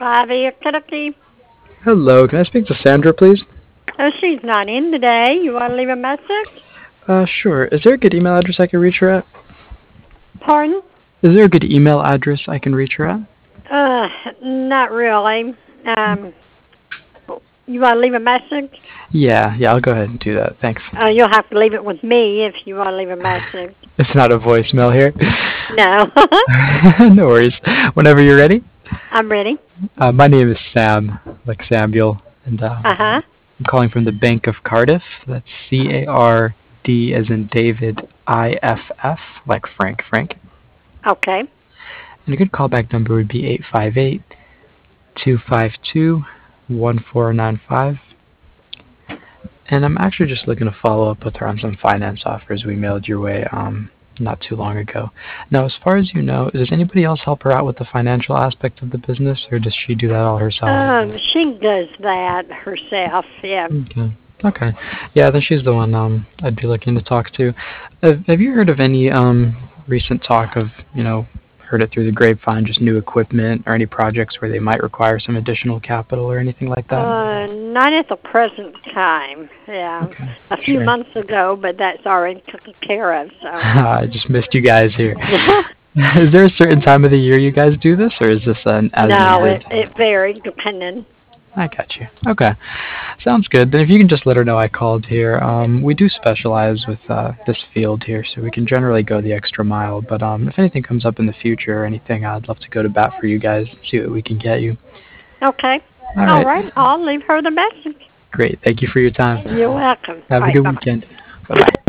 Ivy Kentucky. Hello, can I speak to Sandra, please? Oh, she's not in today. You want to leave a message? Sure. Is there a good email address I can reach her at? Pardon? Is there a good email address I can reach her at? Uh, Not really. Um, you want to leave a message? Yeah, I'll go ahead and do that. Thanks. You'll have to leave it with me if you want to leave a message. It's not a voicemail here. No. No worries. Whenever you're ready. I'm ready. My name is Sam, like Samuel, and Uh-huh. I'm calling from the Bank of Cardiff. That's C-A-R-D as in David, I-F-F, like Frank. Okay. And a good callback number would be 858-252-1495. And I'm actually just looking to follow up with her on some finance offers we mailed your way not too long ago. Now, as far as you know, does anybody else help her out with the financial aspect of the business, or does she do that all herself? She does that herself, yeah. Okay. Yeah, then she's the one I'd be looking to talk to. Have you heard of any recent talk of, heard it through the grapevine, just new equipment or any projects where they might require some additional capital or anything like that? Not at the present time, yeah. Okay, A few sure. months ago, but that's already taken care of, so. I just missed you guys here. Is there a certain time of the year you guys do this, or is this an as No, needed? it varied depending. I got you. Okay. Sounds good. Then if you can just let her know I called here. We do specialize with this field here, so we can generally go the extra mile. But if anything comes up in the future or anything, I'd love to go to bat for you guys, see what we can get you. Okay. All All right. right. I'll leave her the message. Great. Thank you for your time. You're welcome. All Have a right. good Bye-bye. weekend. Bye-bye.